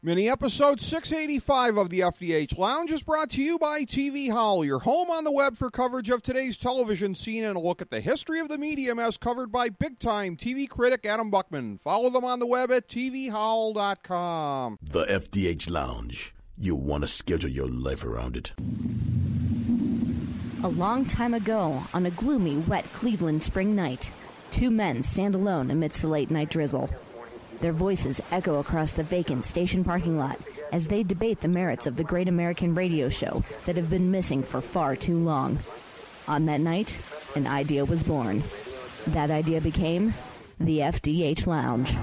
Mini episode 685 of the FDH Lounge is brought to you by TV Howl, your home on the web for coverage of today's television scene and a look at the history of the medium as covered by big-time TV critic Adam Buckman. Follow them on the web at tvhowl.com. The FDH Lounge. You want to schedule your life around it. A long time ago, on a gloomy, wet Cleveland spring night, two men stand alone amidst the late-night drizzle. Their voices echo across the vacant station parking lot as they debate the merits of the great American radio show that have been missing for far too long. On that night, an idea was born. That idea became the FDH Lounge.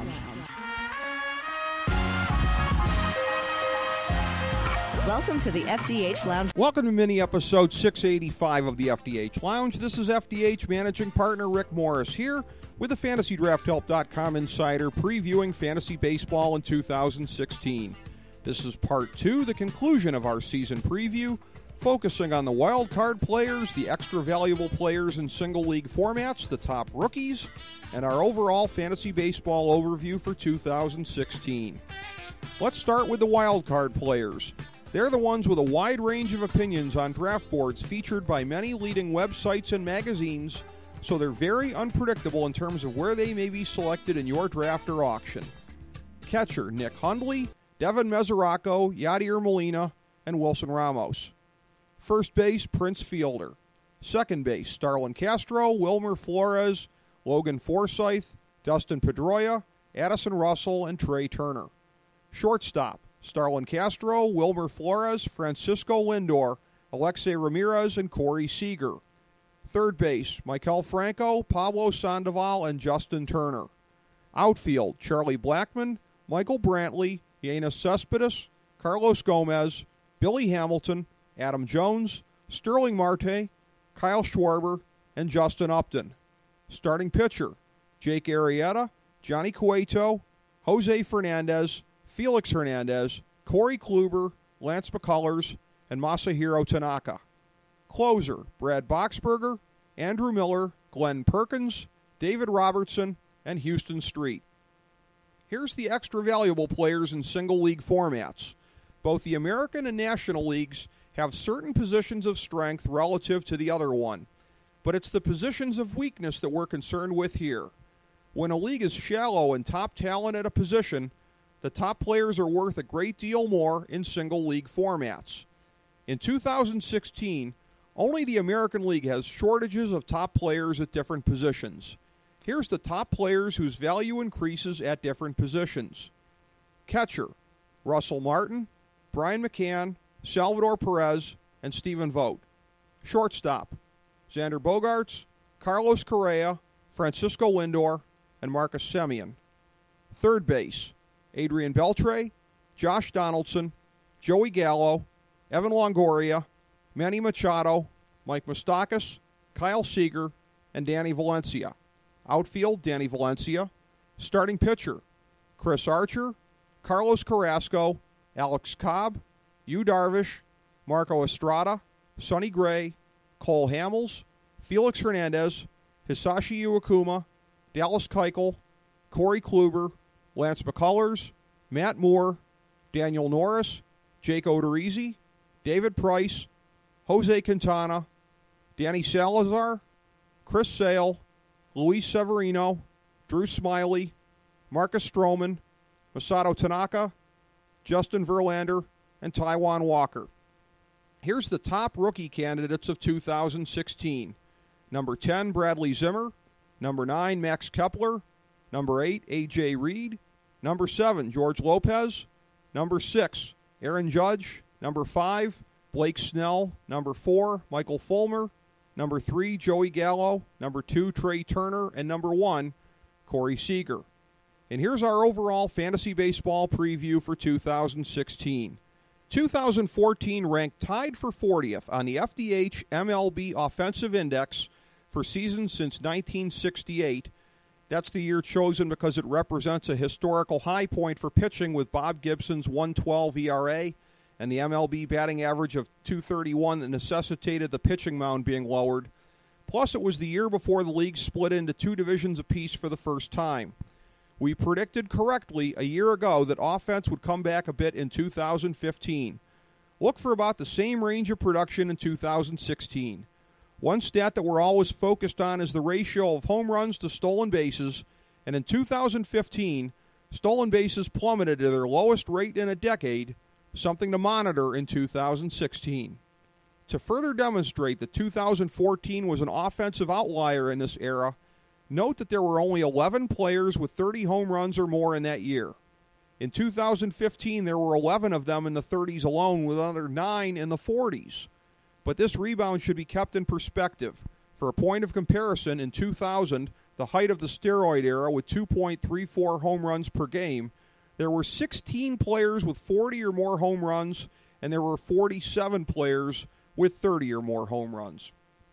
Welcome to the FDH Lounge. Welcome to mini episode 685 of the FDH Lounge. This is FDH managing partner Rick Morris here with the FantasyDraftHelp.com insider previewing fantasy baseball in 2016. This is part 2, the conclusion of our season preview, focusing on the wild card players, the extra valuable players in single league formats, the top rookies, and our overall fantasy baseball overview for 2016. Let's start with the wild card players. They're the ones with a wide range of opinions on draft boards featured by many leading websites and magazines, so they're very unpredictable in terms of where they may be selected in your draft or auction. Catcher, Nick Hundley, Devin Mesoraco, Yadier Molina, and Wilson Ramos. First base, Prince Fielder. Second base, Starlin Castro, Wilmer Flores, Logan Forsythe, Dustin Pedroia, Addison Russell, and Trey Turner. Shortstop, Starlin Castro, Wilmer Flores, Francisco Lindor, Alexei Ramirez, and Corey Seager. Third base, Maikel Franco, Pablo Sandoval, and Justin Turner. Outfield, Charlie Blackmon, Michael Brantley, Yoenis Cespedes, Carlos Gomez, Billy Hamilton, Adam Jones, Sterling Marte, Kyle Schwarber, and Justin Upton. Starting pitcher, Jake Arrieta, Johnny Cueto, Jose Fernandez, Felix Hernandez, Corey Kluber, Lance McCullers, and Masahiro Tanaka. Closer, Brad Boxberger, Andrew Miller, Glenn Perkins, David Robertson, and Houston Street. Here's the extra valuable players in single league formats. Both the American and National Leagues have certain positions of strength relative to the other one, but it's the positions of weakness that we're concerned with here. When a league is shallow and top talent at a position, the top players are worth a great deal more in single league formats. In 2016, only the American League has shortages of top players at different positions. Here's the top players whose value increases at different positions. Catcher, Russell Martin, Brian McCann, Salvador Perez, and Stephen Vogt. Shortstop, Xander Bogaerts, Carlos Correa, Francisco Lindor, and Marcus Semien. Third base, Adrian Beltre, Josh Donaldson, Joey Gallo, Evan Longoria, Manny Machado, Mike Moustakas, Kyle Seager, and Danny Valencia. Outfield, Danny Valencia. Starting pitcher, Chris Archer, Carlos Carrasco, Alex Cobb, Yu Darvish, Marco Estrada, Sonny Gray, Cole Hamels, Felix Hernandez, Hisashi Iwakuma, Dallas Keuchel, Corey Kluber, Lance McCullers, Matt Moore, Daniel Norris, Jake Odorizzi, David Price, Jose Quintana, Danny Salazar, Chris Sale, Luis Severino, Drew Smyly, Marcus Stroman, Masato Tanaka, Justin Verlander, and Taijuan Walker. Here's the top rookie candidates of 2016. Number 10, Bradley Zimmer. Number 9, Max Kepler. Number 8, A.J. Reed. Number 7, George Lopez. Number 6, Aaron Judge. Number 5, Blake Snell. Number 4, Michael Fulmer. Number 3, Joey Gallo. Number 2, Trey Turner. And number 1, Corey Seager. And here's our overall fantasy baseball preview for 2016. 2014 ranked tied for 40th on the FDH MLB Offensive Index for seasons since 1968. That's the year chosen because it represents a historical high point for pitching with Bob Gibson's 1.12 ERA and the MLB batting average of .231 that necessitated the pitching mound being lowered. Plus, it was the year before the league split into two divisions apiece for the first time. We predicted correctly a year ago that offense would come back a bit in 2015. Look for about the same range of production in 2016. One stat that we're always focused on is the ratio of home runs to stolen bases, and in 2015, stolen bases plummeted to their lowest rate in a decade, something to monitor in 2016. To further demonstrate that 2014 was an offensive outlier in this era, note that there were only 11 players with 30 home runs or more in that year. In 2015, there were 11 of them in the 30s alone, with another 9 in the 40s. But this rebound should be kept in perspective. For a point of comparison, in 2000, the height of the steroid era with 2.34 home runs per game, there were 16 players with 40 or more home runs, and there were 47 players with 30 or more home runs.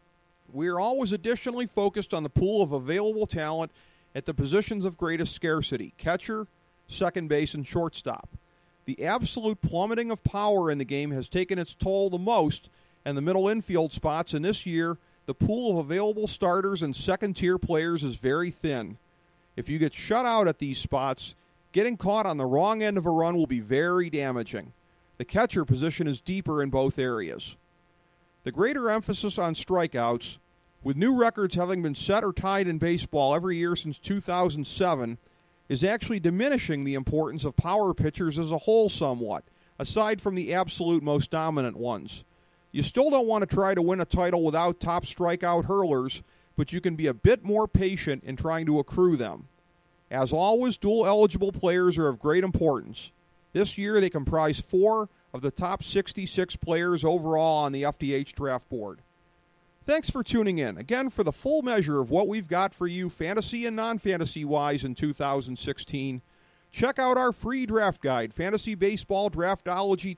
We are always additionally focused on the pool of available talent at the positions of greatest scarcity: catcher, second base, and shortstop. The absolute plummeting of power in the game has taken its toll the most, and the middle infield spots in this year, the pool of available starters and second-tier players is very thin. If you get shut out at these spots, getting caught on the wrong end of a run will be very damaging. The catcher position is deeper in both areas. The greater emphasis on strikeouts, with new records having been set or tied in baseball every year since 2007, is actually diminishing the importance of power pitchers as a whole somewhat, aside from the absolute most dominant ones. You still don't want to try to win a title without top strikeout hurlers, but you can be a bit more patient in trying to accrue them. As always, dual-eligible players are of great importance. This year, they comprise 4 of the top 66 players overall on the FDH draft board. Thanks for tuning in. Again, for the full measure of what we've got for you fantasy and non-fantasy-wise in 2016, check out our free draft guide, Fantasy Baseball Draftology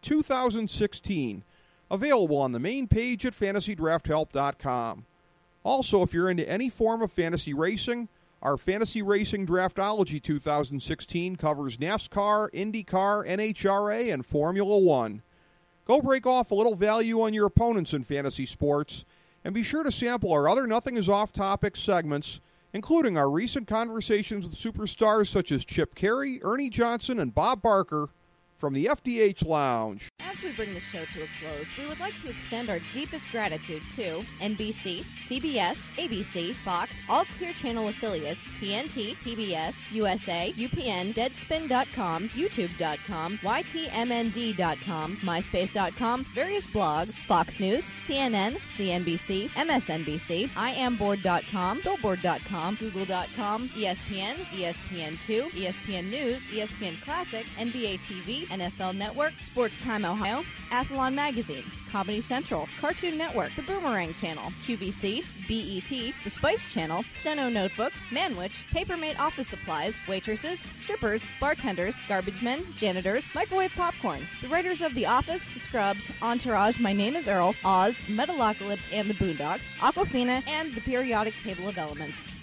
2016, available on the main page at FantasyDraftHelp.com. Also, if you're into any form of fantasy racing, our Fantasy Racing Draftology 2016 covers NASCAR, IndyCar, NHRA, and Formula One. Go break off a little value on your opponents in fantasy sports, and be sure to sample our other Nothing Is Off Topic segments, including our recent conversations with superstars such as Chip Carey, Ernie Johnson, and Bob Barker from the FDH Lounge. As we bring the show to a close, we would like to extend our deepest gratitude to NBC, CBS, ABC, Fox, all Clear Channel affiliates, TNT, TBS, USA, UPN, Deadspin.com, YouTube.com, YTMND.com, MySpace.com, various blogs, Fox News, CNN, CNBC, MSNBC, IamBoard.com, Billboard.com, Google.com, ESPN, ESPN2, ESPN News, ESPN Classic, NBA TV, NFL Network, Sports Time Ohio, Athlon Magazine, Comedy Central, Cartoon Network, The Boomerang Channel, QVC, BET, The Spice Channel, Steno Notebooks, Manwich, Papermate Office Supplies, waitresses, strippers, bartenders, garbage men, janitors, microwave popcorn, the writers of The Office, Scrubs, Entourage, My Name is Earl, Oz, Metalocalypse and the Boondocks, Aquafina, and the Periodic Table of Elements.